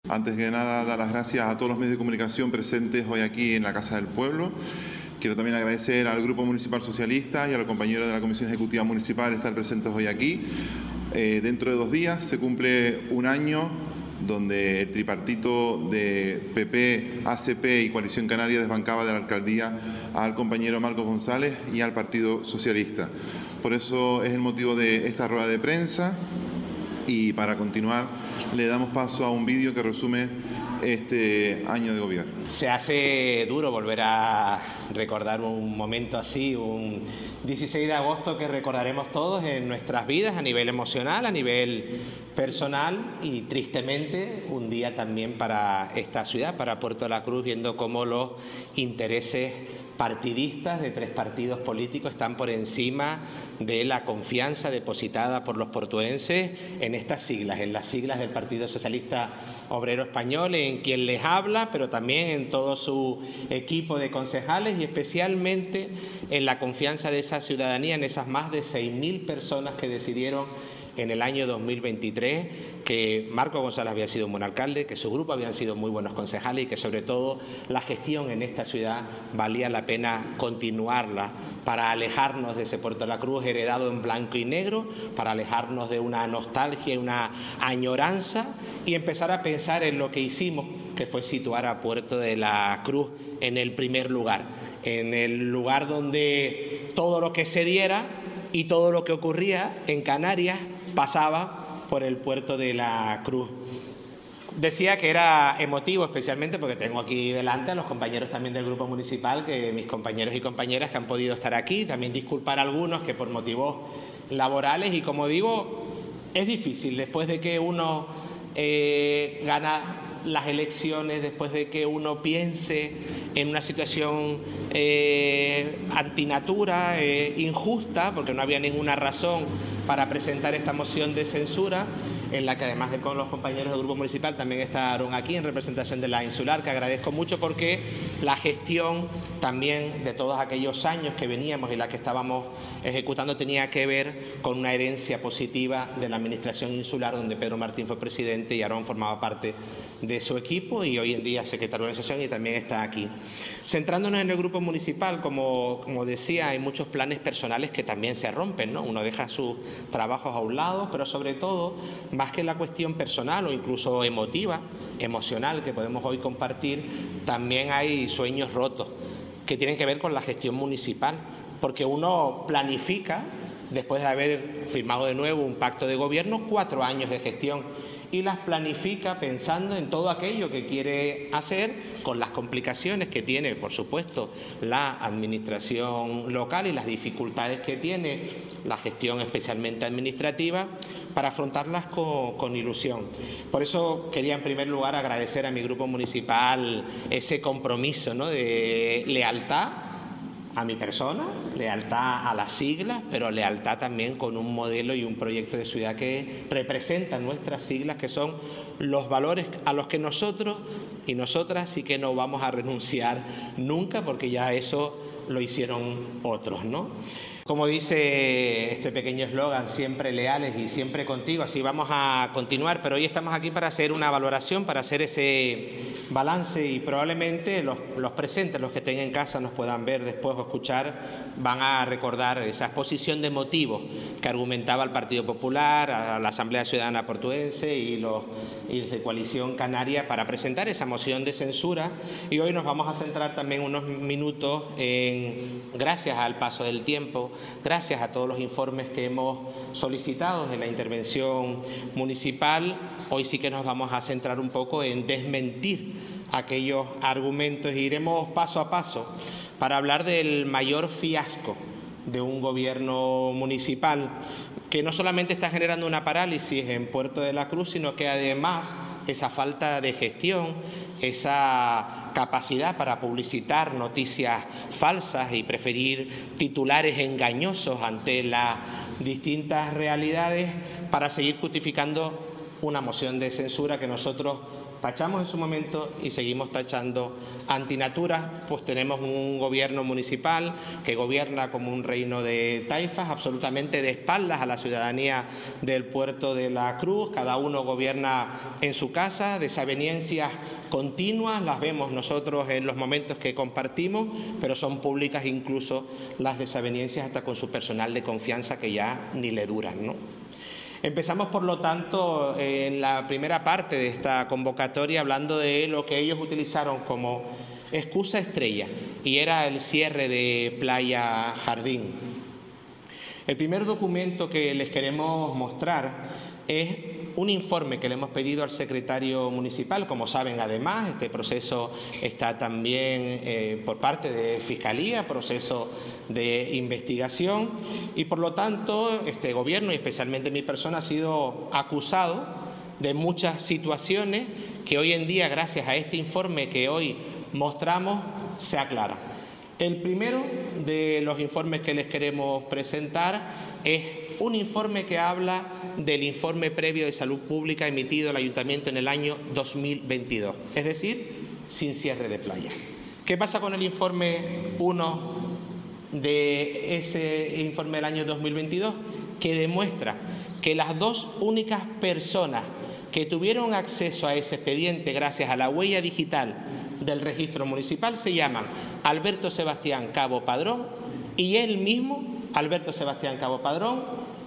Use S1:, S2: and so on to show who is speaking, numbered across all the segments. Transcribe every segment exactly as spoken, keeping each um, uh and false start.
S1: Antes que nada, dar las gracias a todos los medios de comunicación presentes hoy aquí en la Casa del Pueblo. Quiero también agradecer al Grupo Municipal Socialista y a los compañeros de la Comisión Ejecutiva Municipal estar presentes hoy aquí. Eh, dentro de dos días se cumple un año donde el tripartito de P P, A C P y Coalición Canaria desbancaba de la alcaldía al compañero Marcos González y al Partido Socialista. Por eso es el motivo de esta rueda de prensa. Y para continuar, le damos paso a un vídeo que resume este año de gobierno.
S2: Se hace duro volver a recordar un momento así, un dieciséis de agosto que recordaremos todos en nuestras vidas a nivel emocional, a nivel personal y tristemente un día también para esta ciudad, para Puerto de la Cruz, viendo cómo los intereses partidistas de tres partidos políticos están por encima de la confianza depositada por los portuenses en estas siglas, en las siglas del Partido Socialista Obrero Español, en quien les habla, pero también en todo su equipo de concejales y especialmente en la confianza de esa ciudadanía, en esas más de seis mil personas que decidieron en el año dos mil veintitrés que Marcos González había sido un buen alcalde, que su grupo habían sido muy buenos concejales y que sobre todo la gestión en esta ciudad valía la pena continuarla para alejarnos de ese Puerto de la Cruz heredado en blanco y negro, para alejarnos de una nostalgia y una añoranza y empezar a pensar en lo que hicimos, que fue situar a Puerto de la Cruz en el primer lugar, en el lugar donde todo lo que se diera y todo lo que ocurría en Canarias pasaba por el Puerto de la Cruz. Decía que era emotivo, especialmente porque tengo aquí delante a los compañeros también del Grupo Municipal, que mis compañeros y compañeras que han podido estar aquí, también disculpar a algunos que por motivos laborales, y como digo, es difícil después de que uno eh, gana las elecciones, después de que uno piense en una situación eh, antinatura, eh, injusta, porque no había ninguna razón para presentar esta moción de censura, en la que además de con los compañeros del Grupo Municipal también estaban aquí en representación de la Insular, que agradezco mucho porque la gestión también de todos aquellos años que veníamos y la que estábamos ejecutando tenía que ver con una herencia positiva de la Administración Insular, donde Pedro Martín fue presidente y Aarón formaba parte de su equipo y hoy en día secretario de organización y también está aquí. Centrándonos en el Grupo Municipal, como, como decía, hay muchos planes personales que también se rompen, ¿no? Uno deja sus trabajos a un lado, pero sobre todo, más que la cuestión personal o incluso emotiva, emocional que podemos hoy compartir, también hay sueños rotos que tienen que ver con la gestión municipal, porque uno planifica, después de haber firmado de nuevo un pacto de gobierno, cuatro años de gestión y las planifica pensando en todo aquello que quiere hacer, con las complicaciones que tiene, por supuesto, la administración local y las dificultades que tiene la gestión especialmente administrativa, para afrontarlas con, con ilusión. Por eso quería en primer lugar agradecer a mi grupo municipal ese compromiso, ¿no?, de lealtad a mi persona, lealtad a las siglas, pero lealtad también con un modelo y un proyecto de ciudad que representa nuestras siglas, que son los valores a los que nosotros y nosotras sí que no vamos a renunciar nunca, porque ya eso lo hicieron otros, ¿no? Como dice este pequeño eslogan, siempre leales y siempre contigo, así vamos a continuar, pero hoy estamos aquí para hacer una valoración, para hacer ese balance y probablemente los, los presentes, los que estén en casa nos puedan ver después o escuchar, van a recordar esa exposición de motivos que argumentaba el Partido Popular, a la Asamblea Ciudadana Portuense y los y de Coalición Canaria para presentar esa moción de censura, y hoy nos vamos a centrar también unos minutos en, gracias al paso del tiempo, gracias a todos los informes que hemos solicitado de la intervención municipal, hoy sí que nos vamos a centrar un poco en desmentir aquellos argumentos e iremos paso a paso para hablar del mayor fiasco de un gobierno municipal que no solamente está generando una parálisis en Puerto de la Cruz, sino que además esa falta de gestión, esa capacidad para publicitar noticias falsas y preferir titulares engañosos ante las distintas realidades para seguir justificando una moción de censura que nosotros tachamos en su momento y seguimos tachando. Antinatura, pues tenemos un gobierno municipal que gobierna como un reino de taifas, absolutamente de espaldas a la ciudadanía del puerto de la Cruz. Cada uno gobierna en su casa, desavenencias continuas, las vemos nosotros en los momentos que compartimos, pero son públicas incluso las desavenencias hasta con su personal de confianza que ya ni le duran, ¿no? Empezamos, por lo tanto, en la primera parte de esta convocatoria hablando de lo que ellos utilizaron como excusa estrella, y era el cierre de Playa Jardín. El primer documento que les queremos mostrar es un informe que le hemos pedido al secretario municipal. Como saben, además, este proceso está también eh, por parte de Fiscalía, proceso de investigación, y por lo tanto este gobierno, y especialmente mi persona, ha sido acusado de muchas situaciones que hoy en día, gracias a este informe que hoy mostramos, se aclaran. El primero de los informes que les queremos presentar es un informe que habla del informe previo de salud pública emitido el Ayuntamiento en el año dos mil veintidós, es decir, sin cierre de playa. ¿Qué pasa con el informe uno de ese informe del año dos mil veintidós? Que demuestra que las dos únicas personas que tuvieron acceso a ese expediente gracias a la huella digital del registro municipal se llaman Alberto Sebastián Cabo Padrón, y él mismo, Alberto Sebastián Cabo Padrón,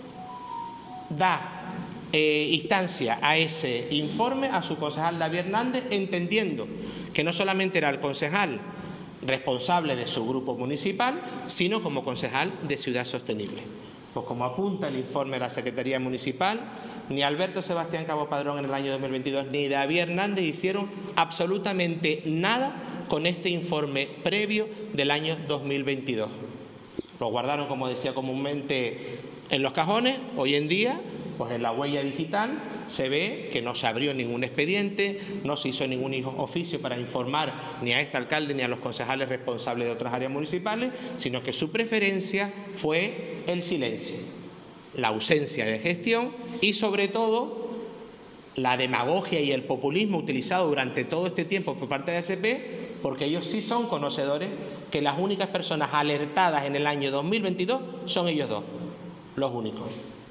S2: da eh, instancia a ese informe a su concejal David Hernández, entendiendo que no solamente era el concejal responsable de su grupo municipal, sino como concejal de Ciudad Sostenible. Pues como apunta el informe de la Secretaría Municipal, ni Alberto Sebastián Cabo Padrón en el año dos mil veintidós ni David Hernández hicieron absolutamente nada con este informe previo del año dos mil veintidós. Lo guardaron, como decía comúnmente, en los cajones. Hoy en día, pues en la huella digital se ve que no se abrió ningún expediente, no se hizo ningún oficio para informar ni a este alcalde ni a los concejales responsables de otras áreas municipales, sino que su preferencia fue el silencio, la ausencia de gestión y, sobre todo, la demagogia y el populismo utilizado durante todo este tiempo por parte de A S P, porque ellos sí son conocedores que las únicas personas alertadas en el año dos mil veintidós son ellos dos, los únicos.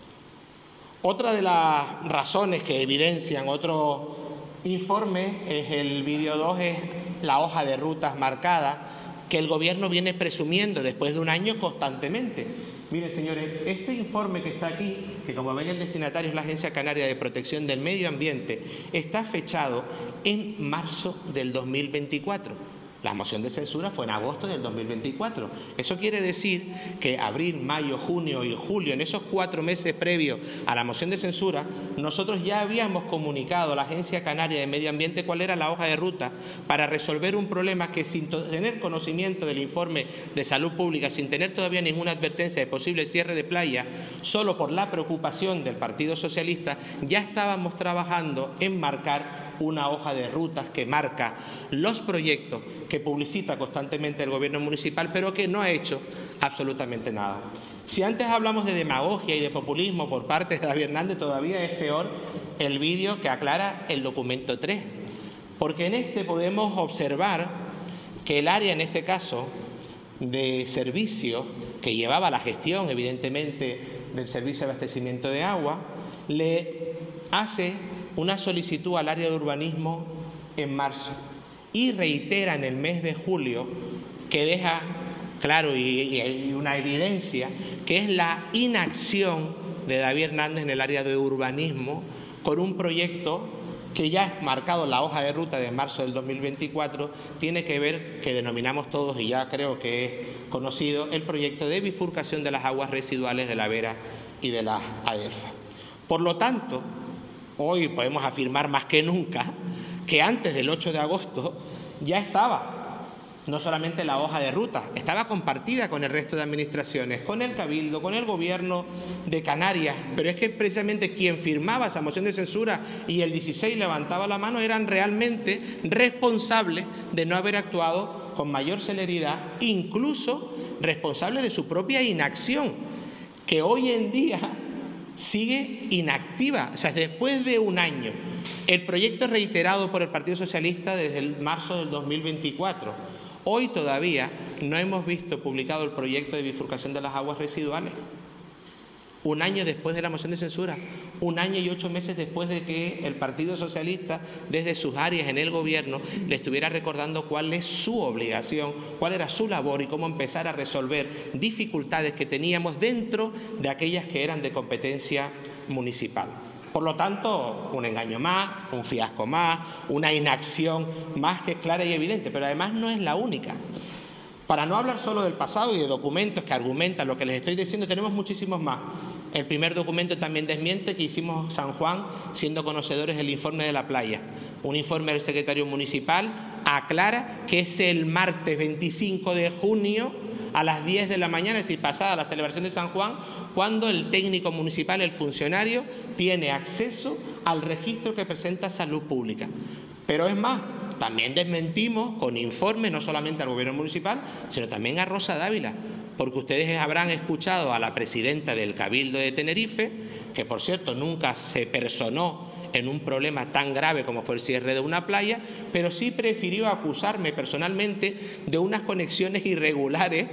S2: Otra de las razones que evidencian otro informe es el vídeo dos, es la hoja de rutas marcada que el gobierno viene presumiendo después de un año constantemente. Miren, señores, este informe que está aquí, que como ven el destinatario es la Agencia Canaria de Protección del Medio Ambiente, está fechado en marzo del dos mil veinticuatro. La moción de censura fue en agosto del dos mil veinticuatro. Eso quiere decir que abril, mayo, junio y julio, en esos cuatro meses previos a la moción de censura, nosotros ya habíamos comunicado a la Agencia Canaria de Medio Ambiente cuál era la hoja de ruta para resolver un problema que, sin tener conocimiento del informe de salud pública, sin tener todavía ninguna advertencia de posible cierre de playa, solo por la preocupación del Partido Socialista, ya estábamos trabajando en marcar una hoja de rutas que marca los proyectos que publicita constantemente el gobierno municipal, pero que no ha hecho absolutamente nada. Si antes hablamos de demagogia y de populismo por parte de David Hernández, todavía es peor el vídeo que aclara el documento tres, porque en este podemos observar que el área, en este caso, de servicio, que llevaba la gestión, evidentemente, del servicio de abastecimiento de agua, le hace una solicitud al área de urbanismo en marzo y reitera en el mes de julio, que deja claro y, y una evidencia que es la inacción de David Hernández en el área de urbanismo con un proyecto que ya es marcado en la hoja de ruta de marzo del dos mil veinticuatro, tiene que ver, que denominamos todos y ya creo que es conocido, el proyecto de bifurcación de las aguas residuales de la Vera y de la Adelfa. Por lo tanto, hoy podemos afirmar más que nunca que antes del ocho de agosto ya estaba no solamente la hoja de ruta, estaba compartida con el resto de administraciones, con el Cabildo, con el Gobierno de Canarias, pero es que precisamente quien firmaba esa moción de censura y el dieciséis levantaba la mano eran realmente responsables de no haber actuado con mayor celeridad, incluso responsables de su propia inacción, que hoy en día sigue inactiva. O sea, después de un año El proyecto reiterado por el Partido Socialista desde el marzo del dos mil veinticuatro. Hoy todavía no hemos visto publicado el proyecto de bifurcación de las aguas residuales. Un año después de la moción de censura, un año y ocho meses después de que el Partido Socialista, desde sus áreas en el Gobierno, le estuviera recordando cuál es su obligación, cuál era su labor y cómo empezar a resolver dificultades que teníamos dentro de aquellas que eran de competencia municipal. Por lo tanto, un engaño más, un fiasco más, una inacción más que clara y evidente, pero además no es la única. Para no hablar solo del pasado y de documentos que argumentan lo que les estoy diciendo, tenemos muchísimos más. El primer documento también desmiente que hicimos San Juan siendo conocedores del informe de la playa. Un informe del secretario municipal aclara que es el martes veinticinco de junio a las diez de la mañana, es decir, pasada la celebración de San Juan, cuando el técnico municipal, el funcionario, tiene acceso al registro que presenta Salud Pública. Pero es más, también desmentimos con informe no solamente al Gobierno municipal, sino también a Rosa Dávila, porque ustedes habrán escuchado a la presidenta del Cabildo de Tenerife, que por cierto nunca se personó en un problema tan grave como fue el cierre de una playa, pero sí prefirió acusarme personalmente de unas conexiones irregulares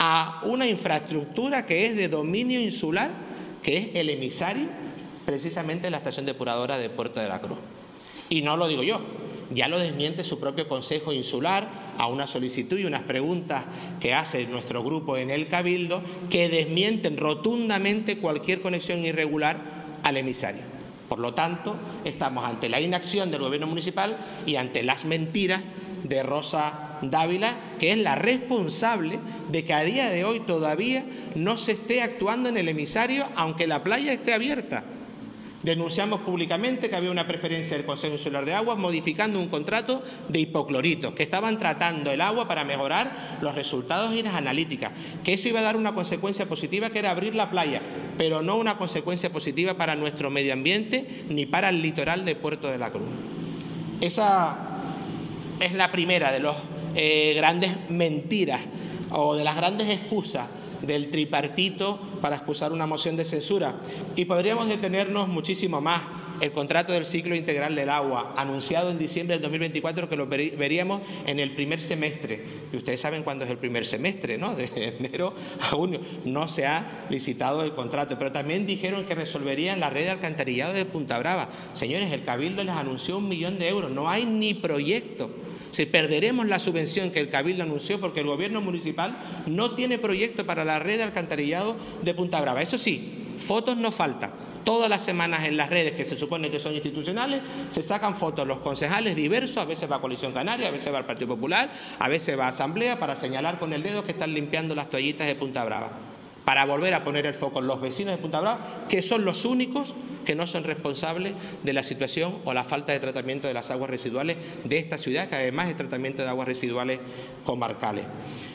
S2: a una infraestructura que es de dominio insular, que es el emisario, precisamente la estación depuradora de Puerto de la Cruz. Y no lo digo yo, ya lo desmiente su propio Consejo Insular a una solicitud y unas preguntas que hace nuestro grupo en el Cabildo, que desmienten rotundamente cualquier conexión irregular al emisario. Por lo tanto, estamos ante la inacción del Gobierno municipal y ante las mentiras de Rosa Dávila, que es la responsable de que a día de hoy todavía no se esté actuando en el emisario, aunque la playa esté abierta. Denunciamos públicamente que había una preferencia del Consejo Insular de Aguas modificando un contrato de hipocloritos, que estaban tratando el agua para mejorar los resultados y las analíticas, que eso iba a dar una consecuencia positiva, que era abrir la playa, pero no una consecuencia positiva para nuestro medio ambiente ni para el litoral de Puerto de la Cruz. Esa es la primera de las eh, grandes mentiras o de las grandes excusas del tripartito para excusar una moción de censura. Y podríamos detenernos muchísimo más. El contrato del ciclo integral del agua, anunciado en diciembre del dos mil veinticuatro, que lo veríamos en el primer semestre. Y ustedes saben cuándo es el primer semestre, ¿no? De enero a junio. No se ha licitado el contrato. Pero también dijeron que resolverían la red de alcantarillado de Punta Brava. Señores, el Cabildo les anunció un millón de euros. No hay ni proyecto. Si perderemos la subvención que el Cabildo anunció porque el Gobierno municipal no tiene proyecto para la red de alcantarillado de Punta Brava. Eso sí, fotos no faltan. Todas las semanas en las redes que se supone que son institucionales se sacan fotos los concejales diversos, a veces va a Coalición Canaria, a veces va al Partido Popular, a veces va a Asamblea para señalar con el dedo que están limpiando las toallitas de Punta Brava, para volver a poner el foco en los vecinos de Punta Brava, que son los únicos que no son responsables de la situación o la falta de tratamiento de las aguas residuales de esta ciudad, que además es tratamiento de aguas residuales comarcales.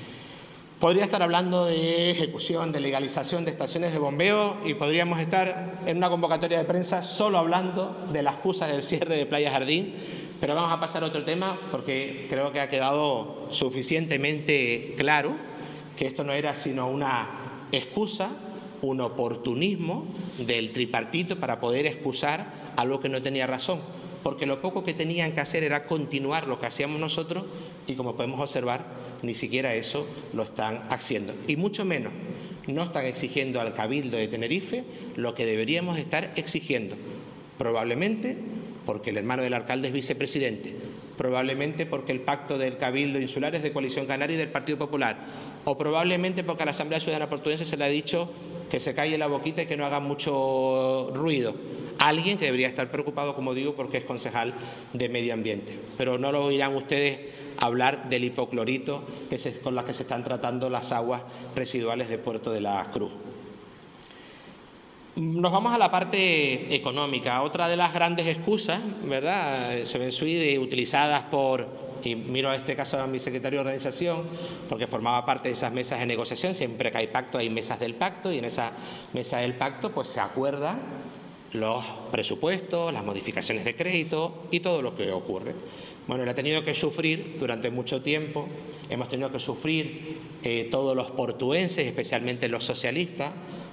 S2: Podría estar hablando de ejecución, de legalización de estaciones de bombeo y podríamos estar en una convocatoria de prensa solo hablando de las excusas del cierre de Playa Jardín, pero vamos a pasar a otro tema porque creo que ha quedado suficientemente claro que esto no era sino una excusa, un oportunismo del tripartito para poder excusar algo que no tenía razón, porque lo poco que tenían que hacer era continuar lo que hacíamos nosotros y, como podemos observar, ni siquiera eso lo están haciendo. Y mucho menos no están exigiendo al Cabildo de Tenerife lo que deberíamos estar exigiendo, probablemente porque el hermano del alcalde es vicepresidente, probablemente porque el pacto del Cabildo Insular es de Coalición Canaria y del Partido Popular, o probablemente porque a la Asamblea Ciudadana Portuguesa se le ha dicho que se calle la boquita y que no haga mucho ruido. Alguien que debería estar preocupado, como digo, porque es concejal de Medio Ambiente. Pero no lo oirán ustedes hablar del hipoclorito que se, con la que se están tratando las aguas residuales de Puerto de la Cruz. Nos vamos a la parte económica. Otra de las grandes excusas, ¿verdad?, se ven suidas utilizadas por, y miro a este caso a mi secretario de organización, porque formaba parte de esas mesas de negociación. Siempre que hay pacto hay mesas del pacto, y en esa mesa del pacto pues se acuerdan los presupuestos, las modificaciones de crédito y todo lo que ocurre. Bueno, él ha tenido que sufrir durante mucho tiempo, hemos tenido que sufrir eh, todos los portuenses, especialmente los socialistas,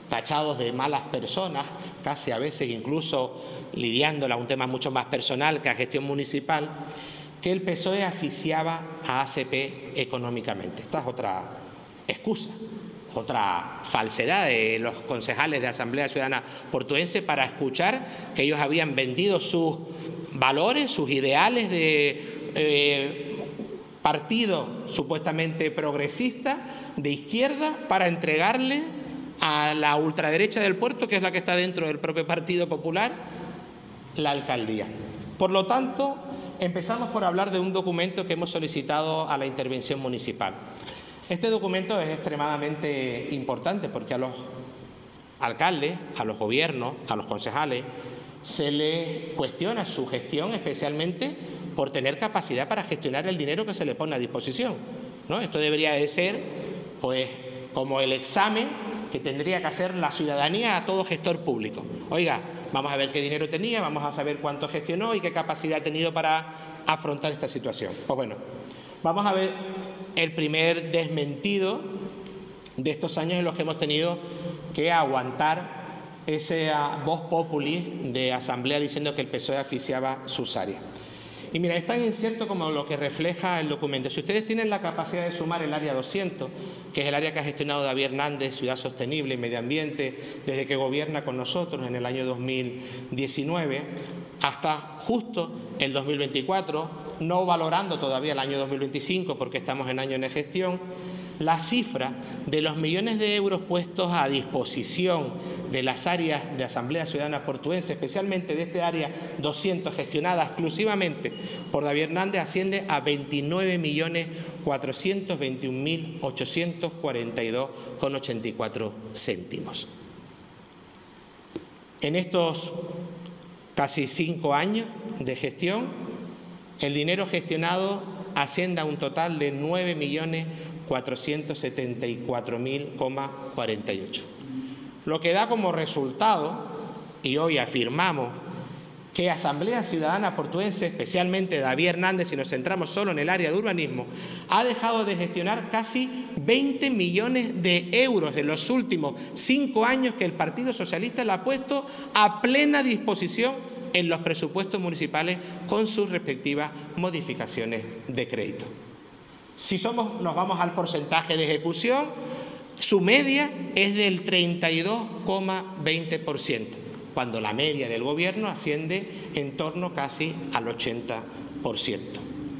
S2: tachados de malas personas, casi a veces incluso lidiándola a un tema mucho más personal que a gestión municipal, que el P S O E asfixiaba a A C P económicamente. Esta es otra excusa, otra falsedad de los concejales de Asamblea Ciudadana Portuense para escuchar que ellos habían vendido sus valores, sus ideales de eh, partido supuestamente progresista, de izquierda, para entregarle a la ultraderecha del puerto, que es la que está dentro del propio Partido Popular, la alcaldía. Por lo tanto, empezamos por hablar de un documento que hemos solicitado a la intervención municipal. Este documento es extremadamente importante porque a los alcaldes, a los gobiernos, a los concejales, se les cuestiona su gestión, especialmente por tener capacidad para gestionar el dinero que se le pone a disposición, ¿no? Esto debería de ser, pues, como el examen que tendría que hacer la ciudadanía a todo gestor público. Oiga, vamos a ver qué dinero tenía, vamos a saber cuánto gestionó y qué capacidad ha tenido para afrontar esta situación. Pues bueno, vamos a ver el primer desmentido de estos años en los que hemos tenido que aguantar esa voz populi de Asamblea diciendo que el P S O E asfixiaba sus áreas. Y mira, es tan incierto como lo que refleja el documento. Si ustedes tienen la capacidad de sumar el área doscientos, que es el área que ha gestionado David Hernández, Ciudad Sostenible y Medio Ambiente, desde que gobierna con nosotros en el año dos mil diecinueve, hasta justo el dos mil veinticuatro, no valorando todavía el año dos mil veinticinco porque estamos en año de gestión, la cifra de los millones de euros puestos a disposición de las áreas de Asamblea Ciudadana Portuense, especialmente de este área doscientos gestionada exclusivamente por David Hernández, asciende a veintinueve millones cuatrocientos veintiún mil ochocientos cuarenta y dos con ochenta y cuatro céntimos. En estos casi cinco años de gestión, el dinero gestionado asciende a un total de nueve millones cuatrocientos setenta y cuatro mil cuarenta y ocho. Lo que da como resultado, y hoy afirmamos, que Asamblea Ciudadana Portuense, especialmente David Hernández, si nos centramos solo en el área de urbanismo, ha dejado de gestionar casi veinte millones de euros en los últimos cinco años que el Partido Socialista le ha puesto a plena disposición en los presupuestos municipales con sus respectivas modificaciones de crédito. Si somos, nos vamos al porcentaje de ejecución, su media es del treinta y dos coma veinte por ciento, cuando la media del Gobierno asciende en torno casi al ochenta por ciento.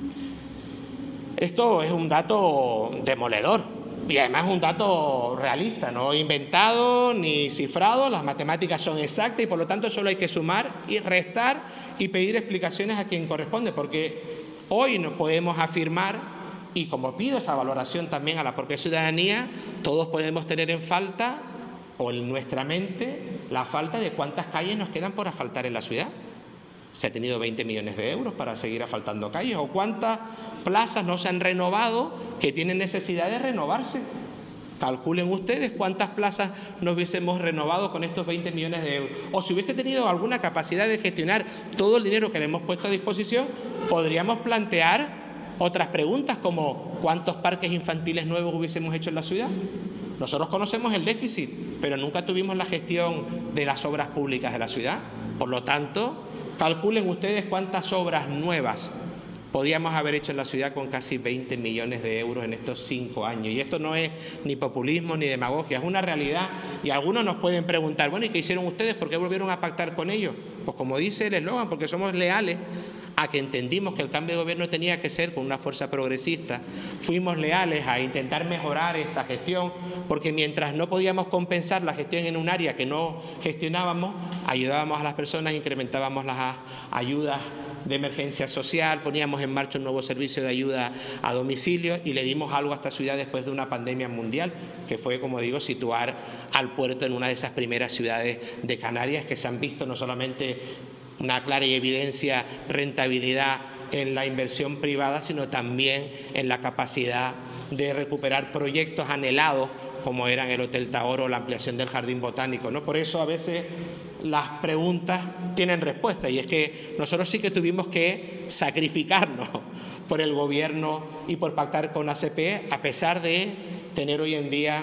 S2: Esto es un dato demoledor y además un dato realista, no inventado ni cifrado. Las matemáticas son exactas y por lo tanto solo hay que sumar y restar y pedir explicaciones a quien corresponde, porque hoy no podemos afirmar. Y como pido esa valoración también a la propia ciudadanía, todos podemos tener en falta o en nuestra mente la falta de cuántas calles nos quedan por asfaltar en la ciudad. Se ha tenido veinte millones de euros para seguir asfaltando calles, o cuántas plazas no se han renovado que tienen necesidad de renovarse. Calculen ustedes cuántas plazas nos hubiésemos renovado con estos veinte millones de euros. O si hubiese tenido alguna capacidad de gestionar todo el dinero que le hemos puesto a disposición, podríamos plantear otras preguntas como ¿cuántos parques infantiles nuevos hubiésemos hecho en la ciudad? Nosotros conocemos el déficit, pero nunca tuvimos la gestión de las obras públicas de la ciudad. Por lo tanto, calculen ustedes cuántas obras nuevas podíamos haber hecho en la ciudad con casi veinte millones de euros en estos cinco años. Y esto no es ni populismo ni demagogia, es una realidad. Y algunos nos pueden preguntar, bueno, ¿y qué hicieron ustedes? ¿Por qué volvieron a pactar con ellos? Pues como dice el eslogan, porque somos leales a que entendimos que el cambio de gobierno tenía que ser con una fuerza progresista. Fuimos leales a intentar mejorar esta gestión, porque mientras no podíamos compensar la gestión en un área que no gestionábamos, ayudábamos a las personas, incrementábamos las ayudas de emergencia social, poníamos en marcha un nuevo servicio de ayuda a domicilio y le dimos algo a esta ciudad después de una pandemia mundial, que fue, como digo, situar al puerto en una de esas primeras ciudades de Canarias que se han visto no solamente una clara y evidencia rentabilidad en la inversión privada, sino también en la capacidad de recuperar proyectos anhelados como eran el Hotel Tahor o la ampliación del Jardín Botánico, ¿no? Por eso a veces las preguntas tienen respuesta, y es que nosotros sí que tuvimos que sacrificarnos por el Gobierno y por pactar con A C P, a pesar de tener hoy en día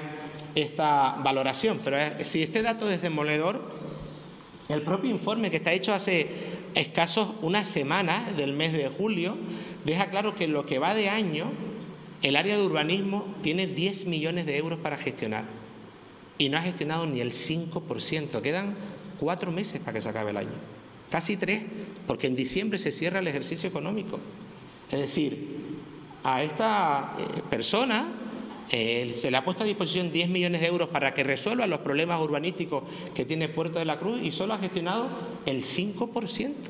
S2: esta valoración. Pero si este dato es demoledor, el propio informe que está hecho hace escasos unas semanas del mes de julio deja claro que en lo que va de año el área de urbanismo tiene diez millones de euros para gestionar y no ha gestionado ni el cinco por ciento. Quedan cuatro meses para que se acabe el año, casi tres, porque en diciembre se cierra el ejercicio económico. Es decir, a esta eh, persona eh, se le ha puesto a disposición diez millones de euros para que resuelva los problemas urbanísticos que tiene Puerto de la Cruz y solo ha gestionado el cinco por ciento.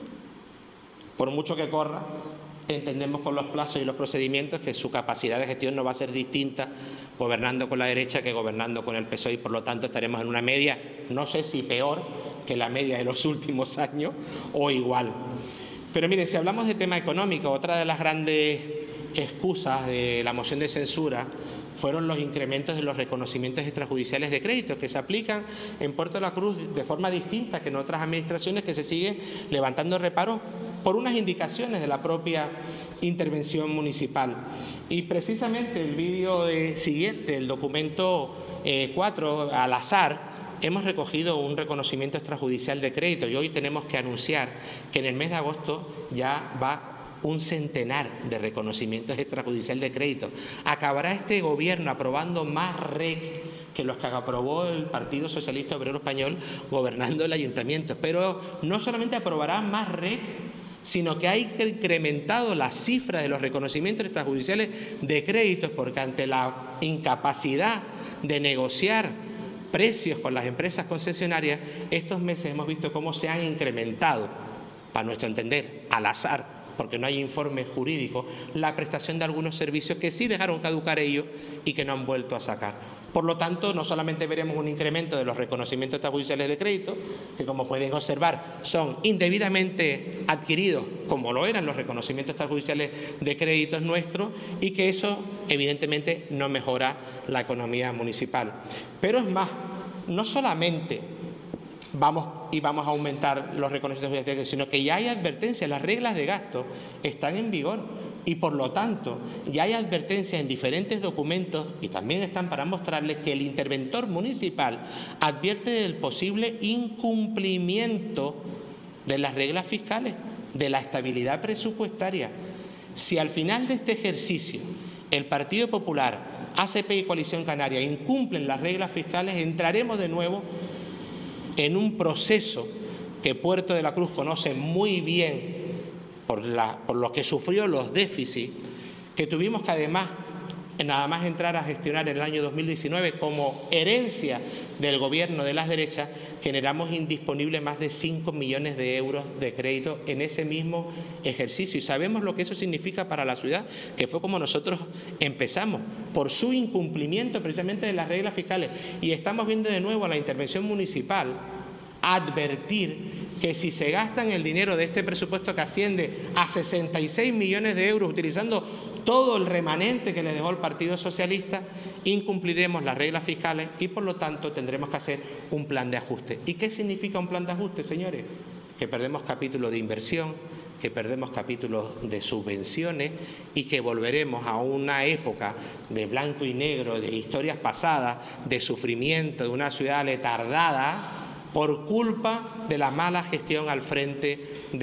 S2: Por mucho que corra, entendemos con los plazos y los procedimientos que su capacidad de gestión no va a ser distinta gobernando con la derecha que gobernando con el P S O E, y por lo tanto estaremos en una media, no sé si peor que la media de los últimos años o igual. Pero miren, si hablamos de tema económico, otra de las grandes excusas de la moción de censura fueron los incrementos de los reconocimientos extrajudiciales de créditos que se aplican en Puerto de la Cruz de forma distinta que en otras administraciones, que se siguen levantando reparos por unas indicaciones de la propia intervención municipal. Y precisamente el vídeo de, siguiente, el documento eh, cuatro, al azar, hemos recogido un reconocimiento extrajudicial de crédito y hoy tenemos que anunciar que en el mes de agosto ya va un centenar de reconocimientos extrajudiciales de crédito. Acabará este gobierno aprobando más R E C que los que aprobó el Partido Socialista Obrero Español gobernando el ayuntamiento. Pero no solamente aprobará más R E C, sino que ha incrementado la cifra de los reconocimientos extrajudiciales de créditos, porque ante la incapacidad de negociar precios con las empresas concesionarias, estos meses hemos visto cómo se han incrementado, para nuestro entender, al azar, porque no hay informe jurídico, la prestación de algunos servicios que sí dejaron caducar ellos y que no han vuelto a sacar. Por lo tanto, no solamente veremos un incremento de los reconocimientos extrajudiciales de crédito, que como pueden observar son indebidamente adquiridos, como lo eran los reconocimientos extrajudiciales de créditos nuestros, y que eso evidentemente no mejora la economía municipal. Pero es más, no solamente vamos y vamos a aumentar los reconocimientos de crédito, sino que ya hay advertencias, las reglas de gasto están en vigor. Y por lo tanto, ya hay advertencias en diferentes documentos y también están para mostrarles que el interventor municipal advierte del posible incumplimiento de las reglas fiscales, de la estabilidad presupuestaria. Si al final de este ejercicio el Partido Popular, A C P y Coalición Canaria incumplen las reglas fiscales, entraremos de nuevo en un proceso que Puerto de la Cruz conoce muy bien Por, la, por lo que sufrió los déficits que tuvimos que además nada más entrar a gestionar en el año dos mil diecinueve como herencia del gobierno de las derechas, generamos indisponibles más de cinco millones de euros de crédito en ese mismo ejercicio. Y sabemos lo que eso significa para la ciudad, que fue como nosotros empezamos, por su incumplimiento precisamente de las reglas fiscales. Y estamos viendo de nuevo a la intervención municipal advertir que si se gastan el dinero de este presupuesto que asciende a sesenta y seis millones de euros, utilizando todo el remanente que le dejó el Partido Socialista, incumpliremos las reglas fiscales y por lo tanto tendremos que hacer un plan de ajuste. ¿Y qué significa un plan de ajuste, señores? Que perdemos capítulos de inversión, que perdemos capítulos de subvenciones y que volveremos a una época de blanco y negro, de historias pasadas, de sufrimiento, de una ciudad letardada, por culpa de la mala gestión al frente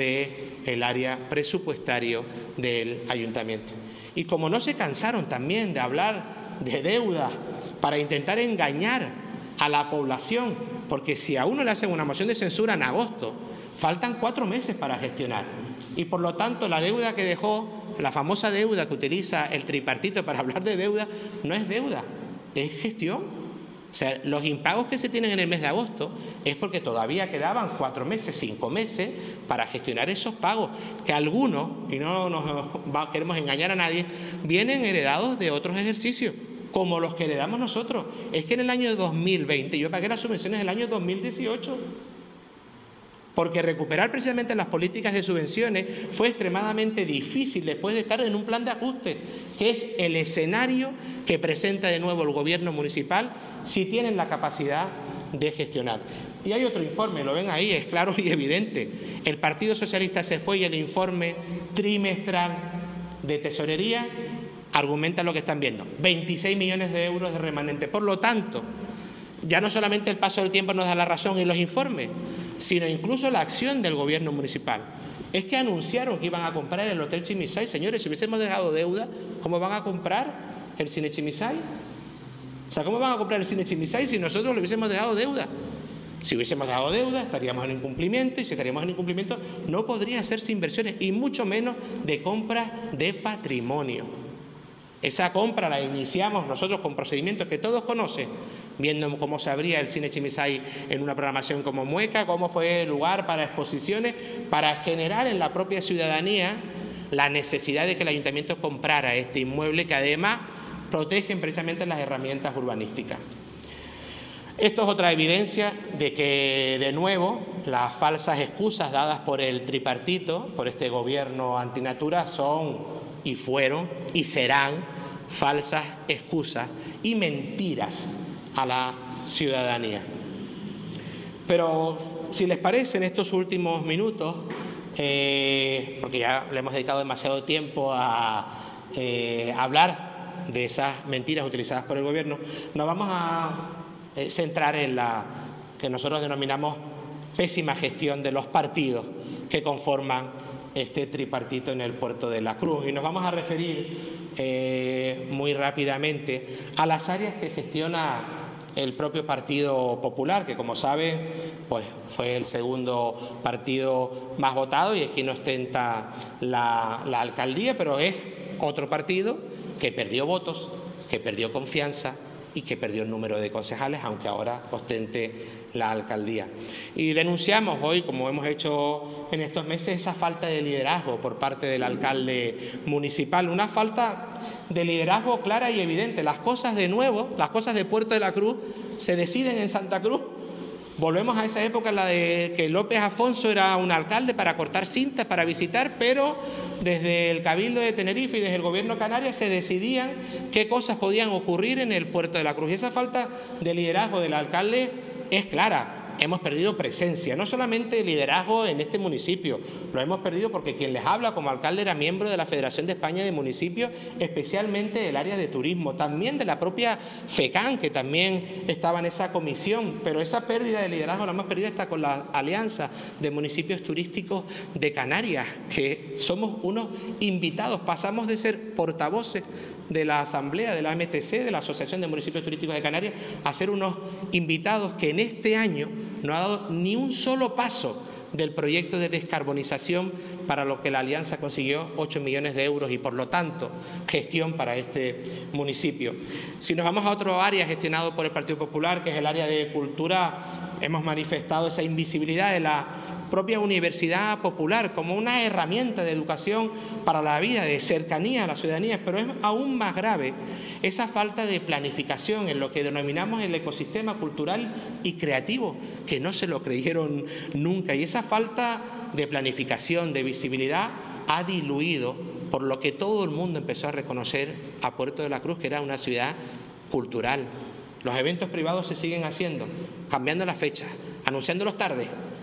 S2: del área presupuestario del ayuntamiento. Y como no se cansaron también de hablar de deuda para intentar engañar a la población, porque si a uno le hacen una moción de censura en agosto, faltan cuatro meses para gestionar. Y por lo tanto la deuda que dejó, la famosa deuda que utiliza el tripartito para hablar de deuda, no es deuda, es gestión. O sea, los impagos que se tienen en el mes de agosto es porque todavía quedaban cuatro meses, cinco meses para gestionar esos pagos, que algunos, y no nos va, queremos engañar a nadie, vienen heredados de otros ejercicios, como los que heredamos nosotros. Es que en el año dos mil veinte yo pagué las subvenciones del año dos mil dieciocho, porque recuperar precisamente las políticas de subvenciones fue extremadamente difícil después de estar en un plan de ajuste, que es el escenario que presenta de nuevo el gobierno municipal si tienen la capacidad de gestionar. Y hay otro informe, lo ven ahí, es claro y evidente. El Partido Socialista se fue y el informe trimestral de tesorería argumentan lo que están viendo. veintiséis millones de euros de remanente. Por lo tanto, ya no solamente el paso del tiempo nos da la razón y los informes, sino incluso la acción del gobierno municipal. Es que anunciaron que iban a comprar el Hotel Chimisay. Señores, si hubiésemos dejado deuda, ¿cómo van a comprar el Cine Chimisay? O sea, ¿cómo van a comprar el Cine Chimisay si nosotros le hubiésemos dejado deuda? Si hubiésemos dado deuda, estaríamos en incumplimiento, y si estaríamos en incumplimiento, no podría hacerse inversiones, y mucho menos de compra de patrimonio. Esa compra la iniciamos nosotros con procedimientos que todos conocen, viendo cómo se abría el Cine Chimisay en una programación como Mueca, cómo fue el lugar para exposiciones, para generar en la propia ciudadanía la necesidad de que el ayuntamiento comprara este inmueble, que además protegen precisamente las herramientas urbanísticas. Esto es otra evidencia de que, de nuevo, las falsas excusas dadas por el tripartito, por este gobierno antinatura, son y fueron y serán falsas excusas y mentiras a la ciudadanía. Pero, si les parece, en estos últimos minutos, eh, porque ya le hemos dedicado demasiado tiempo a eh, hablar de esas mentiras utilizadas por el gobierno, nos vamos a eh, centrar en la que nosotros denominamos pésima gestión de los partidos que conforman este tripartito en el puerto de la Cruz. Y nos vamos a referir eh, muy rápidamente a las áreas que gestiona el propio Partido Popular, que, como saben, pues fue el segundo partido más votado y es quien ostenta la, la alcaldía, pero es otro partido que perdió votos, que perdió confianza y que perdió el número de concejales, aunque ahora ostente la alcaldía. Y denunciamos hoy, como hemos hecho en estos meses, esa falta de liderazgo por parte del alcalde municipal, una falta de liderazgo clara y evidente. Las cosas, de nuevo, las cosas de Puerto de la Cruz se deciden en Santa Cruz. Volvemos a esa época en la de que López Afonso era un alcalde para cortar cintas, para visitar, pero desde el Cabildo de Tenerife y desde el Gobierno de Canarias se decidían qué cosas podían ocurrir en el Puerto de la Cruz. Y esa falta de liderazgo del alcalde es clara. Hemos perdido presencia, no solamente liderazgo en este municipio, lo hemos perdido porque quien les habla como alcalde era miembro de la Federación de España de Municipios, especialmente del área de turismo, también de la propia FECAN, que también estaba en esa comisión, pero esa pérdida de liderazgo la hemos perdido hasta con la Alianza de Municipios Turísticos de Canarias, que somos unos invitados, pasamos de ser portavoces de la Asamblea, de la A M T C, de la Asociación de Municipios Turísticos de Canarias, a ser unos invitados que en este año no ha dado ni un solo paso del proyecto de descarbonización, para lo que la Alianza consiguió ocho millones de euros y, por lo tanto, gestión para este municipio. Si nos vamos a otro área gestionado por el Partido Popular, que es el área de cultura, hemos manifestado esa invisibilidad de la propia Universidad Popular como una herramienta de educación para la vida, de cercanía a la ciudadanía, pero es aún más grave esa falta de planificación en lo que denominamos el ecosistema cultural y creativo, que no se lo creyeron nunca, y esa falta de planificación, de visibilidad, ha diluido, por lo que todo el mundo empezó a reconocer a Puerto de la Cruz, que era una ciudad cultural. Los eventos privados se siguen haciendo, cambiando las fechas, anunciándolos tarde,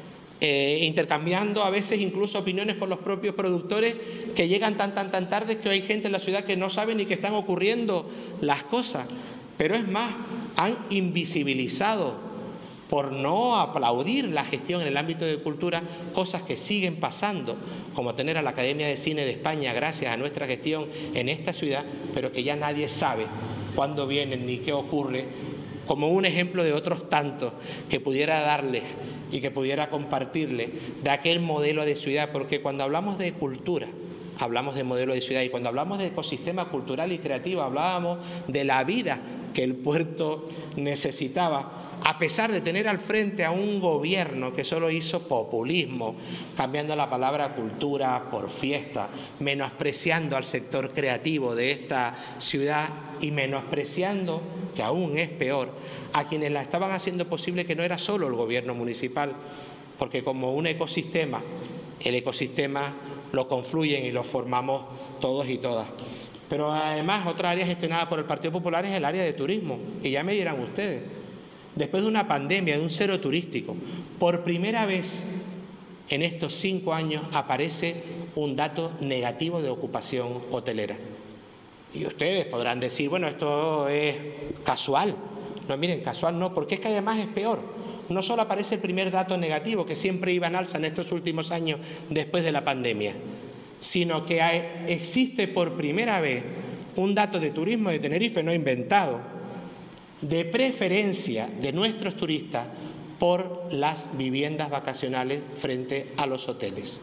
S2: Eh, intercambiando a veces incluso opiniones con los propios productores, que llegan tan, tan, tan tarde que hay gente en la ciudad que no sabe ni que están ocurriendo las cosas. Pero es más, han invisibilizado, por no aplaudir la gestión en el ámbito de cultura, cosas que siguen pasando, como tener a la Academia de Cine de España gracias a nuestra gestión en esta ciudad, pero que ya nadie sabe cuándo vienen ni qué ocurre, como un ejemplo de otros tantos que pudiera darles y que pudiera compartirle de aquel modelo de ciudad, porque cuando hablamos de cultura, hablamos de modelo de ciudad, y cuando hablamos de ecosistema cultural y creativo, hablábamos de la vida que el puerto necesitaba, a pesar de tener al frente a un gobierno que solo hizo populismo, cambiando la palabra cultura por fiesta, menospreciando al sector creativo de esta ciudad y menospreciando, que aún es peor, a quienes la estaban haciendo posible, que no era solo el gobierno municipal, porque como un ecosistema, el ecosistema lo confluyen y lo formamos todos y todas. Pero además, otra área gestionada por el Partido Popular es el área de turismo, y ya me dirán ustedes, después de una pandemia, de un cero turístico, por primera vez en estos cinco años aparece un dato negativo de ocupación hotelera. Y ustedes podrán decir, bueno, esto es casual. No, miren, casual no, porque es que además es peor. No solo aparece el primer dato negativo, que siempre iba en alza en estos últimos años después de la pandemia, sino que hay, existe por primera vez un dato de turismo de Tenerife no inventado, de preferencia de nuestros turistas por las viviendas vacacionales frente a los hoteles.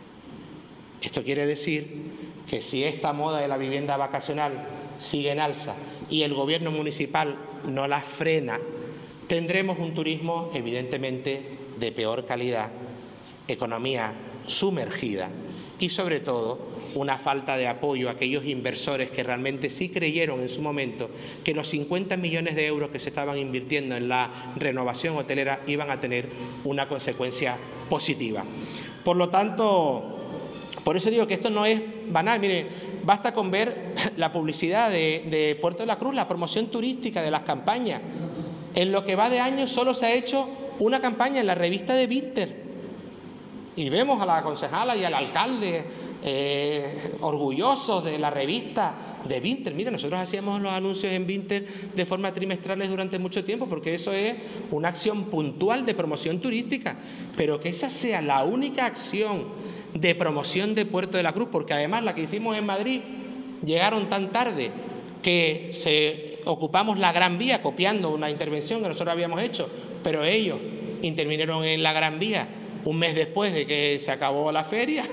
S2: Esto quiere decir que si esta moda de la vivienda vacacional sigue en alza y el gobierno municipal no la frena, tendremos un turismo evidentemente de peor calidad, economía sumergida y sobre todo una falta de apoyo a aquellos inversores que realmente sí creyeron en su momento que los cincuenta millones de euros que se estaban invirtiendo en la renovación hotelera iban a tener una consecuencia positiva. Por lo tanto, por eso digo que esto no es banal. Mire, basta con ver la publicidad de, de Puerto de la Cruz, la promoción turística de las campañas. En lo que va de año solo se ha hecho una campaña en la revista de Vinter. Y vemos a la concejala y al alcalde eh, orgullosos de la revista de Vinter. Mira, nosotros hacíamos los anuncios en Vinter de forma trimestrales durante mucho tiempo, porque eso es una acción puntual de promoción turística. Pero que esa sea la única acción de promoción de Puerto de la Cruz, porque además la que hicimos en Madrid llegaron tan tarde que se ocupamos la Gran Vía copiando una intervención que nosotros habíamos hecho, pero ellos intervinieron en la Gran Vía un mes después de que se acabó la feria.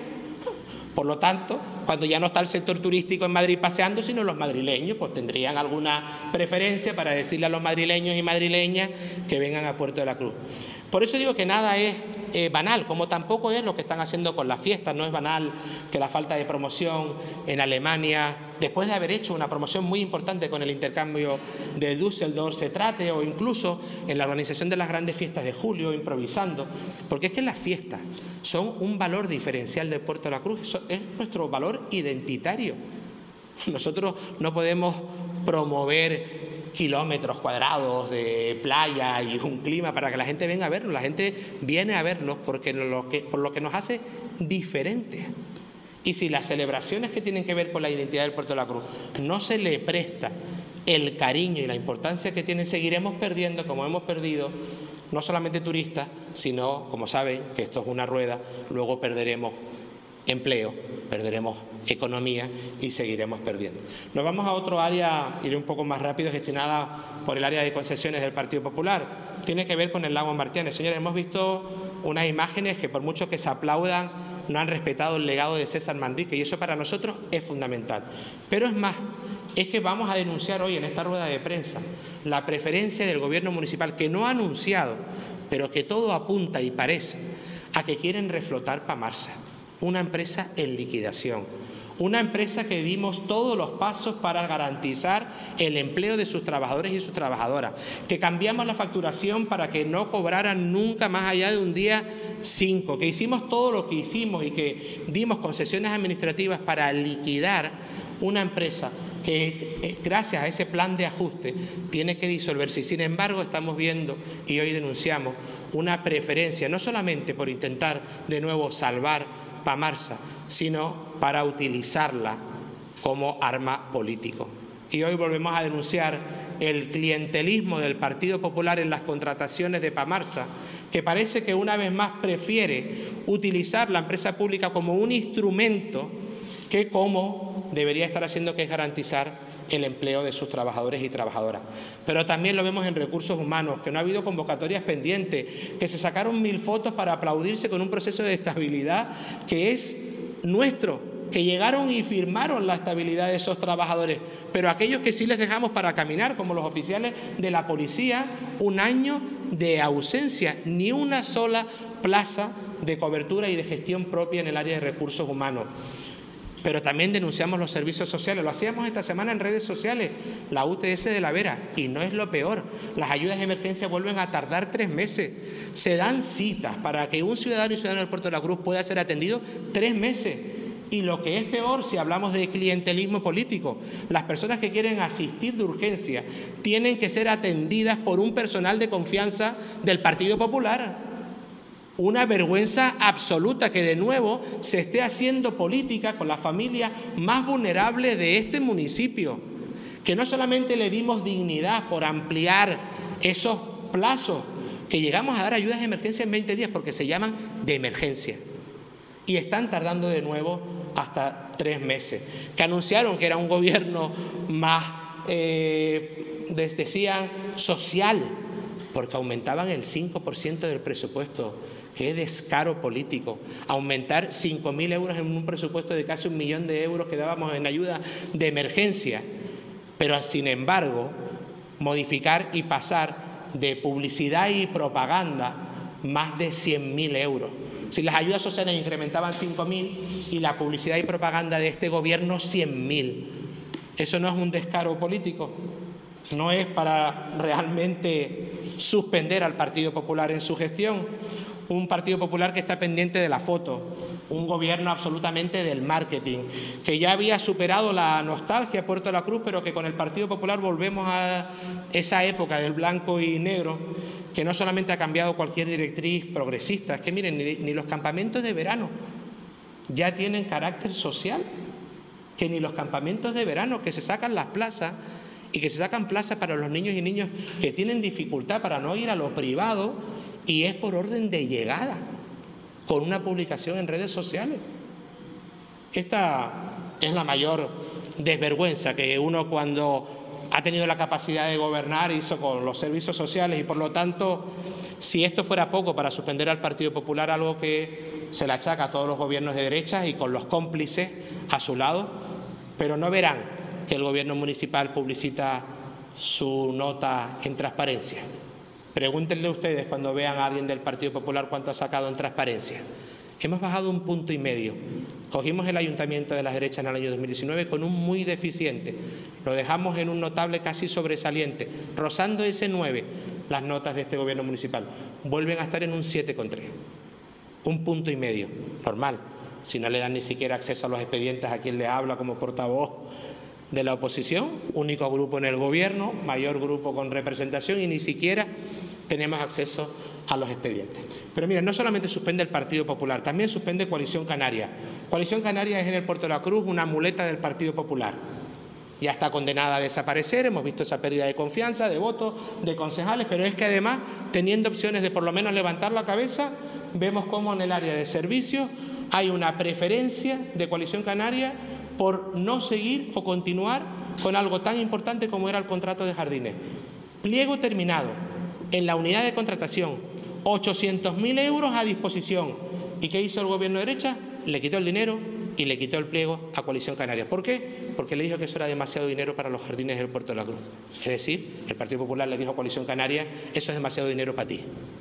S2: Por lo tanto, cuando ya no está el sector turístico en Madrid paseando, sino los madrileños, pues tendrían alguna preferencia para decirle a los madrileños y madrileñas que vengan a Puerto de la Cruz. Por eso digo que nada es eh, banal, como tampoco es lo que están haciendo con las fiestas. No es banal que la falta de promoción en Alemania, después de haber hecho una promoción muy importante con el intercambio de Düsseldorf, se trate, o incluso en la organización de las grandes fiestas de julio, improvisando, porque es que las fiestas son un valor diferencial de Puerto de la Cruz, eso es nuestro valor identitario. Nosotros no podemos promover kilómetros cuadrados de playa y un clima para que la gente venga a vernos. La gente viene a vernos porque lo que, por lo que nos hace diferentes. Y si las celebraciones que tienen que ver con la identidad del Puerto de la Cruz no se le presta el cariño y la importancia que tienen, seguiremos perdiendo, como hemos perdido, no solamente turistas, sino, como saben, que esto es una rueda, luego perderemos empleo, perderemos economía y seguiremos perdiendo. Nos vamos a otro área, iré un poco más rápido, gestionada por el área de concesiones del Partido Popular. Tiene que ver con el lago Martianes. Señores, hemos visto unas imágenes que, por mucho que se aplaudan, no han respetado el legado de César Manrique, y eso para nosotros es fundamental. Pero es más, es que vamos a denunciar hoy en esta rueda de prensa la preferencia del gobierno municipal, que no ha anunciado, pero que todo apunta y parece a que quieren reflotar Pamarsa, una empresa en liquidación, una empresa que dimos todos los pasos para garantizar el empleo de sus trabajadores y sus trabajadoras, que cambiamos la facturación para que no cobraran nunca más allá de un día cinco, que hicimos todo lo que hicimos y que dimos concesiones administrativas para liquidar una empresa que, gracias a ese plan de ajuste, tiene que disolverse. Y sin embargo, estamos viendo y hoy denunciamos una preferencia, no solamente por intentar de nuevo salvar Pamarsa, sino para utilizarla como arma político. Y hoy volvemos a denunciar el clientelismo del Partido Popular en las contrataciones de Pamarsa, que parece que una vez más prefiere utilizar la empresa pública como un instrumento que como debería estar haciendo, que es garantizar el empleo de sus trabajadores y trabajadoras. Pero también lo vemos en recursos humanos, que no ha habido convocatorias pendientes, que se sacaron mil fotos para aplaudirse con un proceso de estabilidad que es nuestro, que llegaron y firmaron la estabilidad de esos trabajadores, pero aquellos que sí les dejamos para caminar, como los oficiales de la policía, un año de ausencia, ni una sola plaza de cobertura y de gestión propia en el área de recursos humanos. Pero también denunciamos los servicios sociales. Lo hacíamos esta semana en redes sociales, la U T S de La Vera, y no es lo peor. Las ayudas de emergencia vuelven a tardar tres meses. Se dan citas para que un ciudadano y ciudadano del Puerto de la Cruz pueda ser atendido tres meses. Y lo que es peor, si hablamos de clientelismo político, las personas que quieren asistir de urgencia tienen que ser atendidas por un personal de confianza del Partido Popular. Una vergüenza absoluta que de nuevo se esté haciendo política con la familia más vulnerable de este municipio. Que no solamente le dimos dignidad por ampliar esos plazos, que llegamos a dar ayudas de emergencia en veinte días porque se llaman de emergencia. Y están tardando de nuevo hasta tres meses. Que anunciaron que era un gobierno más, eh, les decían, social, porque aumentaban el cinco por ciento del presupuesto. Qué descaro político. Aumentar cinco mil euros en un presupuesto de casi un millón de euros que dábamos en ayuda de emergencia. Pero, sin embargo, modificar y pasar de publicidad y propaganda más de cien mil euros. Si las ayudas sociales incrementaban cinco mil y la publicidad y propaganda de este gobierno cien mil. ¿Eso no es un descaro político? ¿No es para realmente suspender al Partido Popular en su gestión? Un Partido Popular que está pendiente de la foto, un gobierno absolutamente del marketing, que ya había superado la nostalgia Puerto de la Cruz, pero que con el Partido Popular volvemos a esa época del blanco y negro, que no solamente ha cambiado cualquier directriz progresista, es que miren, ni, ni los campamentos de verano ya tienen carácter social, que ni los campamentos de verano que se sacan las plazas y que se sacan plazas para los niños y niñas que tienen dificultad para no ir a lo privado, y es por orden de llegada, con una publicación en redes sociales. Esta es la mayor desvergüenza que uno, cuando ha tenido la capacidad de gobernar, hizo con los servicios sociales, y por lo tanto, si esto fuera poco para suspender al Partido Popular, algo que se le achaca a todos los gobiernos de derechas y con los cómplices a su lado, pero no verán que el gobierno municipal publicita su nota en transparencia. Pregúntenle ustedes cuando vean a alguien del Partido Popular cuánto ha sacado en transparencia. Hemos bajado un punto y medio. Cogimos el ayuntamiento de las derechas en el año dos mil diecinueve con un muy deficiente. Lo dejamos en un notable casi sobresaliente, rozando ese nueve las notas de este gobierno municipal. Vuelven a estar en un siete coma tres. Un punto y medio. Normal. Si no le dan ni siquiera acceso a los expedientes a quien le habla como portavoz de la oposición, único grupo en el gobierno, mayor grupo con representación, y ni siquiera tenemos acceso a los expedientes. Pero mira, no solamente suspende el Partido Popular, también suspende Coalición Canaria. Coalición Canaria es en el Puerto de la Cruz una muleta del Partido Popular. Ya está condenada a desaparecer, hemos visto esa pérdida de confianza, de votos, de concejales, pero es que además, teniendo opciones de por lo menos levantar la cabeza, vemos cómo en el área de servicios hay una preferencia de Coalición Canaria por no seguir o continuar con algo tan importante como era el contrato de jardines. Pliego terminado, en la unidad de contratación, ochocientos mil euros a disposición. ¿Y qué hizo el gobierno de derecha? Le quitó el dinero y le quitó el pliego a Coalición Canaria. ¿Por qué? Porque le dijo que eso era demasiado dinero para los jardines del Puerto de la Cruz. Es decir, el Partido Popular le dijo a Coalición Canaria, eso es demasiado dinero para ti.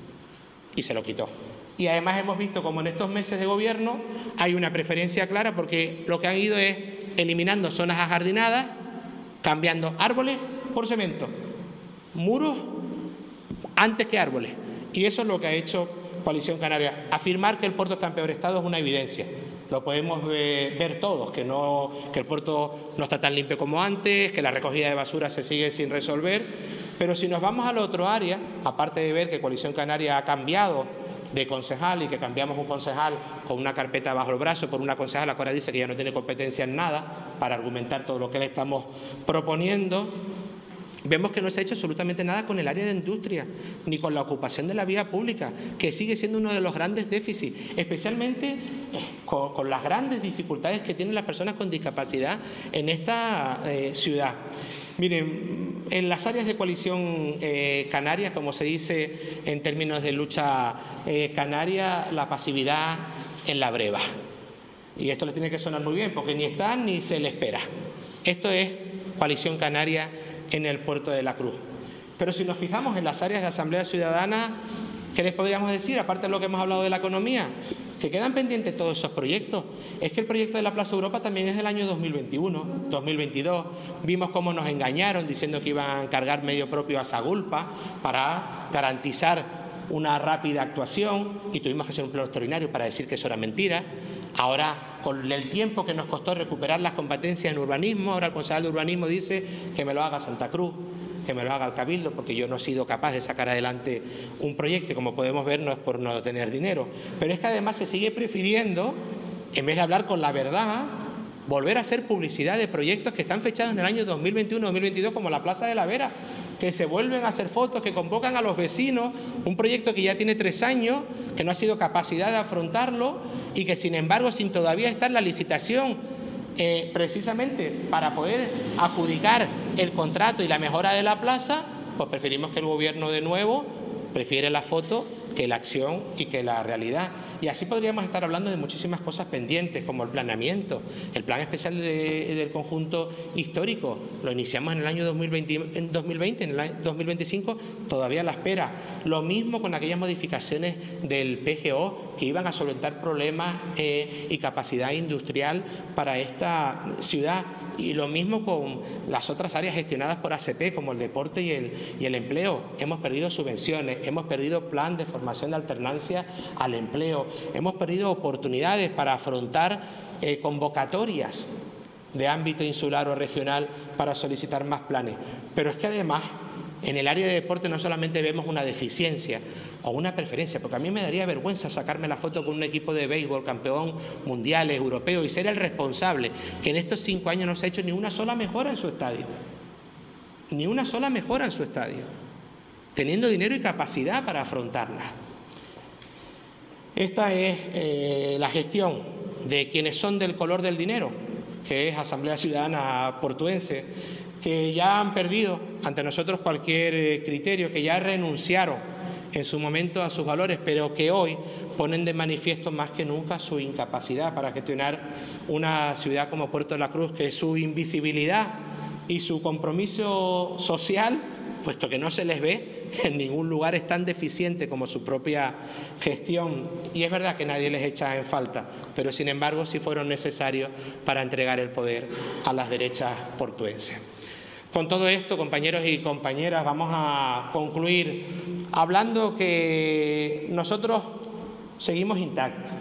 S2: Y se lo quitó. Y además hemos visto como en estos meses de gobierno hay una preferencia clara, porque lo que han ido es eliminando zonas ajardinadas, cambiando árboles por cemento, muros antes que árboles. Y eso es lo que ha hecho Coalición Canaria. Afirmar que el puerto está en peor estado es una evidencia. Lo podemos ver, ver todos, que, no, que el puerto no está tan limpio como antes, que la recogida de basura se sigue sin resolver. Pero si nos vamos a la otra área, aparte de ver que Coalición Canaria ha cambiado de concejal y que cambiamos un concejal con una carpeta bajo el brazo por una concejala que ahora dice que ya no tiene competencia en nada para argumentar todo lo que le estamos proponiendo, vemos que no se ha hecho absolutamente nada con el área de industria, ni con la ocupación de la vía pública, que sigue siendo uno de los grandes déficits, especialmente con, con las grandes dificultades que tienen las personas con discapacidad en esta eh, ciudad. Miren, en las áreas de Coalición eh, Canaria, como se dice en términos de lucha eh, canaria, la pasividad en la breva. Y esto les tiene que sonar muy bien, porque ni está ni se le espera. Esto es Coalición Canaria en el Puerto de la Cruz. Pero si nos fijamos en las áreas de Asamblea Ciudadana, ¿qué les podríamos decir? Aparte de lo que hemos hablado de la economía, que quedan pendientes todos esos proyectos. Es que el proyecto de la Plaza Europa también es del año dos mil veintiuno, dos mil veintidós. Vimos cómo nos engañaron diciendo que iban a encargar medio propio a Sagulpa para garantizar una rápida actuación, y tuvimos que hacer un pleno extraordinario para decir que eso era mentira. Ahora, con el tiempo que nos costó recuperar las competencias en urbanismo, ahora el concejal de urbanismo dice que me lo haga Santa Cruz. que me lo haga el Cabildo, porque yo no he sido capaz de sacar adelante un proyecto, y como podemos ver no es por no tener dinero, pero es que además se sigue prefiriendo, en vez de hablar con la verdad, volver a hacer publicidad de proyectos que están fechados en el año dos mil veintiuno dos mil veintidós, como la Plaza de la Vera, que se vuelven a hacer fotos, que convocan a los vecinos, un proyecto que ya tiene tres años, que no ha sido capacidad de afrontarlo y que sin embargo, sin todavía estar en la licitación, eh, precisamente para poder adjudicar el contrato y la mejora de la plaza, pues preferimos que el gobierno de nuevo prefiere la foto que la acción y que la realidad. Y así podríamos estar hablando de muchísimas cosas pendientes, como el planeamiento, el plan especial de, del conjunto histórico. Lo iniciamos en el año dos mil veinte, en dos mil veinte, en el año dos mil veinticinco todavía la espera. Lo mismo con aquellas modificaciones del P G O que iban a solventar problemas eh, y capacidad industrial para esta ciudad. Y lo mismo con las otras áreas gestionadas por A C P, como el deporte y el, y el empleo. Hemos perdido subvenciones, hemos perdido plan de formación de alternancia al empleo, hemos perdido oportunidades para afrontar eh, convocatorias de ámbito insular o regional para solicitar más planes. Pero es que además, en el área de deporte no solamente vemos una deficiencia o una preferencia, porque a mí me daría vergüenza sacarme la foto con un equipo de béisbol campeón mundial, europeo, y ser el responsable que en estos cinco años no se ha hecho ni una sola mejora en su estadio. Ni una sola mejora en su estadio, teniendo dinero y capacidad para afrontarla. Esta es eh, la gestión de quienes son del color del dinero, que es Asamblea Ciudadana Portuense, que ya han perdido ante nosotros cualquier eh, criterio, que ya renunciaron en su momento a sus valores, pero que hoy ponen de manifiesto más que nunca su incapacidad para gestionar una ciudad como Puerto de la Cruz, que su invisibilidad y su compromiso social, puesto que no se les ve en ningún lugar, es tan deficiente como su propia gestión. Y es verdad que nadie les echa en falta, pero sin embargo sí fueron necesarios para entregar el poder a las derechas portuenses. Con todo esto, compañeros y compañeras, vamos a concluir hablando que nosotros seguimos intactos,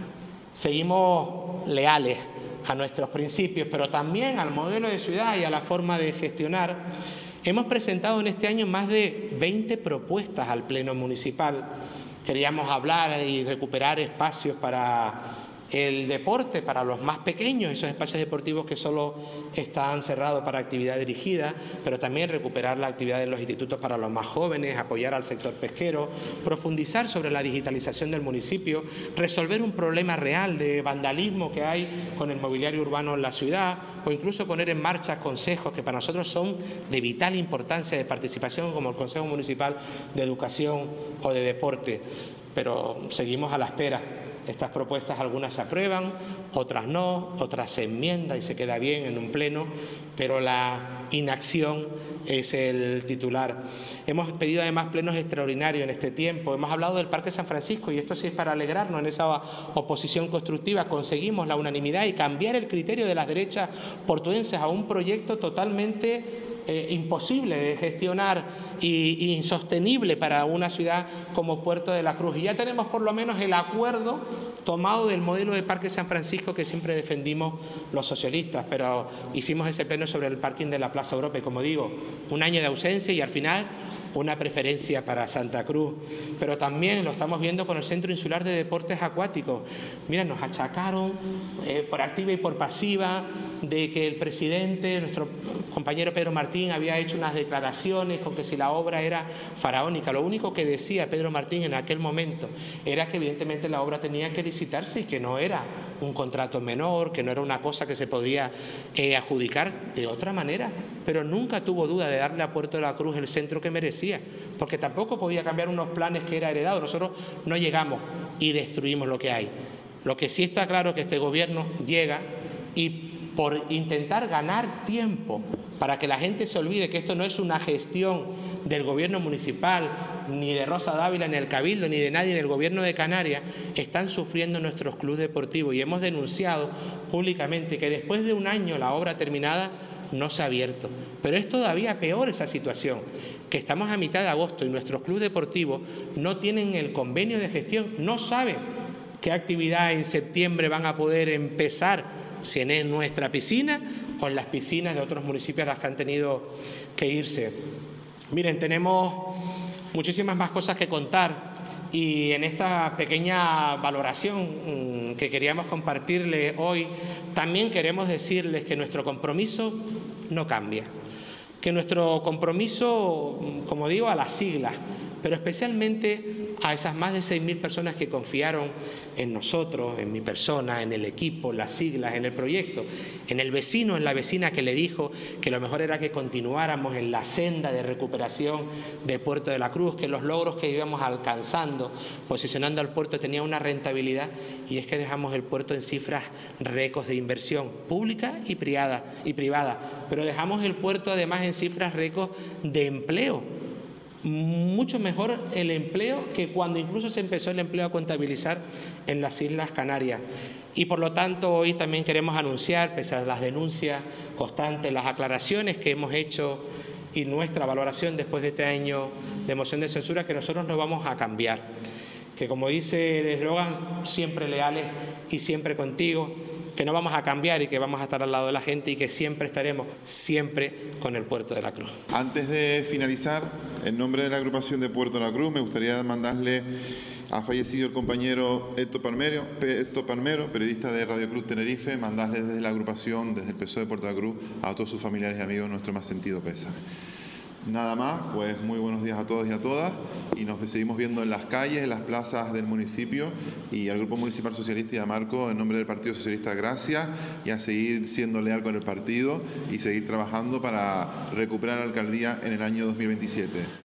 S2: seguimos leales a nuestros principios, pero también al modelo de ciudad y a la forma de gestionar. Hemos presentado en este año más de veinte propuestas al Pleno Municipal. Queríamos hablar y recuperar espacios para el deporte, para los más pequeños, esos espacios deportivos que solo están cerrados para actividad dirigida, pero también recuperar la actividad de los institutos para los más jóvenes, apoyar al sector pesquero, profundizar sobre la digitalización del municipio, resolver un problema real de vandalismo que hay con el mobiliario urbano en la ciudad, o incluso poner en marcha consejos que para nosotros son de vital importancia de participación, como el Consejo Municipal de Educación o de Deporte. Pero seguimos a la espera. Estas propuestas, algunas se aprueban, otras no, otras se enmiendan y se queda bien en un pleno, pero la inacción es el titular. Hemos pedido además plenos extraordinarios en este tiempo. Hemos hablado del Parque San Francisco y esto sí es para alegrarnos en esa oposición constructiva. Conseguimos la unanimidad y cambiar el criterio de las derechas portuenses a un proyecto totalmente Eh, imposible de gestionar y, y insostenible para una ciudad como Puerto de la Cruz. Y ya tenemos por lo menos el acuerdo tomado del modelo de Parque San Francisco que siempre defendimos los socialistas, pero hicimos ese pleno sobre el parking de la Plaza Europa y, como digo, un año de ausencia y al final una preferencia para Santa Cruz. Pero también lo estamos viendo con el Centro Insular de Deportes Acuáticos. Mira, nos achacaron eh, por activa y por pasiva de que el presidente, nuestro compañero Pedro Martín, había hecho unas declaraciones con que si la obra era faraónica. Lo único que decía Pedro Martín en aquel momento era que evidentemente la obra tenía que licitarse y que no era un contrato menor, que no era una cosa que se podía eh, adjudicar de otra manera, pero nunca tuvo duda de darle a Puerto de la Cruz el centro que merecía, porque tampoco podía cambiar unos planes que era heredado. Nosotros no llegamos y destruimos lo que hay. Lo que sí está claro es que este gobierno llega y por intentar ganar tiempo para que la gente se olvide que esto no es una gestión del gobierno municipal, ni de Rosa Dávila en el Cabildo, ni de nadie en el gobierno de Canarias, están sufriendo nuestros clubes deportivos. Y hemos denunciado públicamente que después de un año la obra terminada no se ha abierto. Pero es todavía peor esa situación, que estamos a mitad de agosto y nuestros clubes deportivos no tienen el convenio de gestión, no saben qué actividad en septiembre van a poder empezar, si en nuestra piscina o en las piscinas de otros municipios a las que han tenido que irse. Miren, tenemos muchísimas más cosas que contar y en esta pequeña valoración que queríamos compartirles hoy, también queremos decirles que nuestro compromiso no cambia, que nuestro compromiso, como digo, a las siglas, pero especialmente a esas más de seis mil personas que confiaron en nosotros, en mi persona, en el equipo, las siglas, en el proyecto, en el vecino, en la vecina que le dijo que lo mejor era que continuáramos en la senda de recuperación de Puerto de la Cruz, que los logros que íbamos alcanzando, posicionando al puerto, tenía una rentabilidad, y es que dejamos el puerto en cifras récords de inversión pública y privada, y privada, pero dejamos el puerto además en cifras récords de empleo. Mucho mejor el empleo que cuando incluso se empezó el empleo a contabilizar en las Islas Canarias. Y por lo tanto hoy también queremos anunciar, pese a las denuncias constantes, las aclaraciones que hemos hecho y nuestra valoración después de este año de moción de censura, que nosotros no vamos a cambiar. Que como dice el eslogan, siempre leales y siempre contigo, que no vamos a cambiar y que vamos a estar al lado de la gente y que siempre estaremos, siempre con el Puerto de la Cruz.
S1: Antes de finalizar, en nombre de la agrupación de Puerto de la Cruz, me gustaría mandarle a fallecido el compañero Héctor Palmero, Héctor Palmero, periodista de Radio Cruz Tenerife, mandarle desde la agrupación, desde el P S O E de Puerto de la Cruz, a todos sus familiares y amigos nuestro más sentido pésame. Nada más, pues muy buenos días a todos y a todas, y nos seguimos viendo en las calles, en las plazas del municipio, y al Grupo Municipal Socialista y a Marco, en nombre del Partido Socialista, gracias, y a seguir siendo leal con el partido y seguir trabajando para recuperar la alcaldía en el año dos mil veintisiete.